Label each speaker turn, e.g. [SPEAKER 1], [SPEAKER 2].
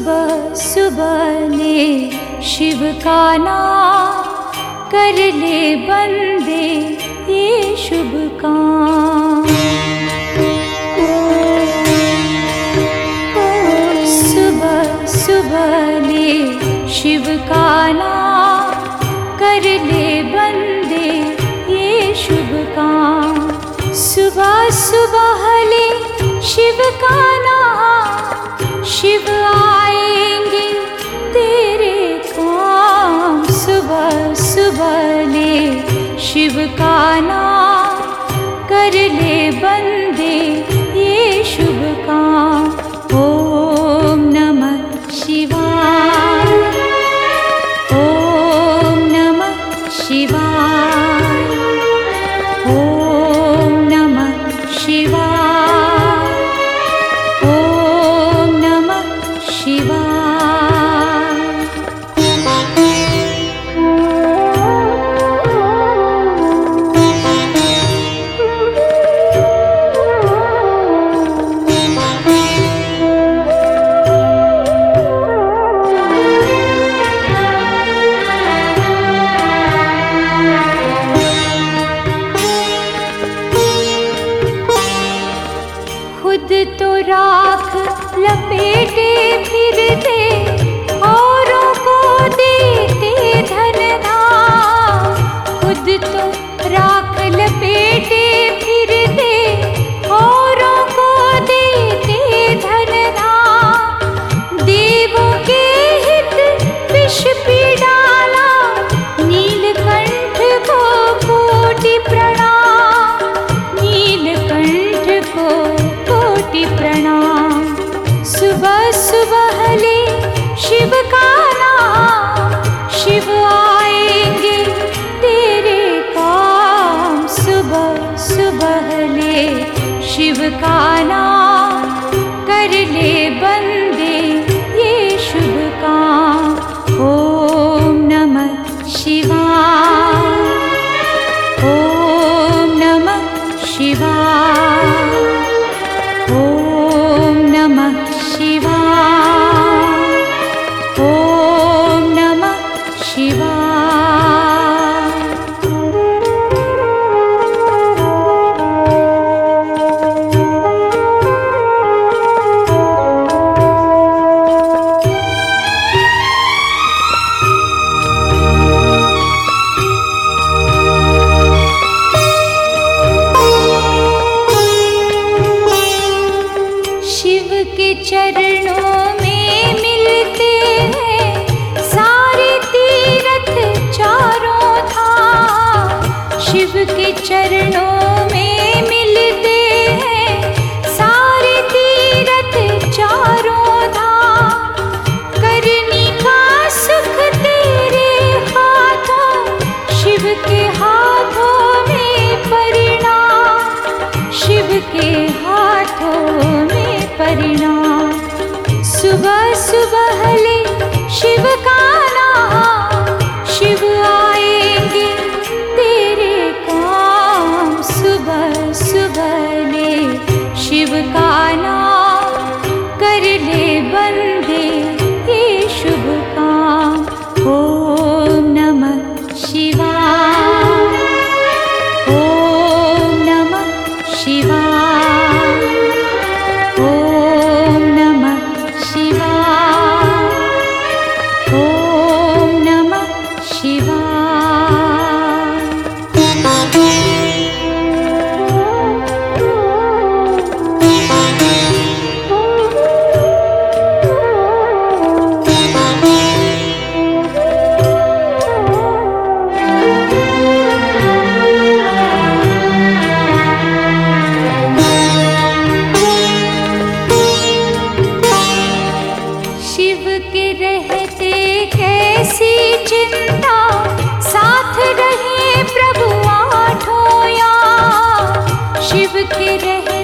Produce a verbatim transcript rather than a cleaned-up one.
[SPEAKER 1] सुबह सुबह ले शिव का नाम, कर ले बंदे ये शुभ काम। सुबह सुबह ले शिव का नाम, कर ले बंदे ये शुभ काम। सुबह सुबह ले शिव का नाम, शिव आएंगे तेरे काम। सुबह सुबह ले शिव का नाम, कर ले बंदे ये शुभ काम। ओम नमः शिवाय, ओम नमः शिवाय, ओम नमः शिवाय, ओम नमः शिवाय। खुद तो राख लपेटे फिरते, औरों को देते धन धाम। खुद तो राख लपेटे फिरते, औरों को देते धन धाम। देवों के हित विष पी डाला, नीलकंठ को कोटि प्रणाम, नीलकंठ को कोटि प्रणाम। सुबह सुबह ले शिव का नाम, शिव आएंगे तेरे काम। सुबह सुबह ले शिव का नाम, कर ले बंदे ये शुभ काम। ओम नमः शिवाय, ओम नमः शिवाय, ओम नमः शिवाय, ओम नमः शिवाय। शिव के चरणों में मिलते हैं सारे तीरथ चारों धाम। शिव के चरणों में मिलते हैं सारे तीरथ चारों धाम। करनी का सुख तेरे हाथों, शिव के हाथों में परिणाम, शिव के हाथों में परिणाम। सुबह सुबह ले शिव का नाम, शिव आएंगे तेरे काम। सुबह सुबह ले शिव का नाम, कर ले बंदे ये शुभ काम। ओम नमः शिवाय, ओम नमः शिवाय, ओम नमः शिवाय, ओम नमः शिवाय। शिव के रहते कैसी चिंता, साथ रहे प्रभु आठों याम। शिव के रहे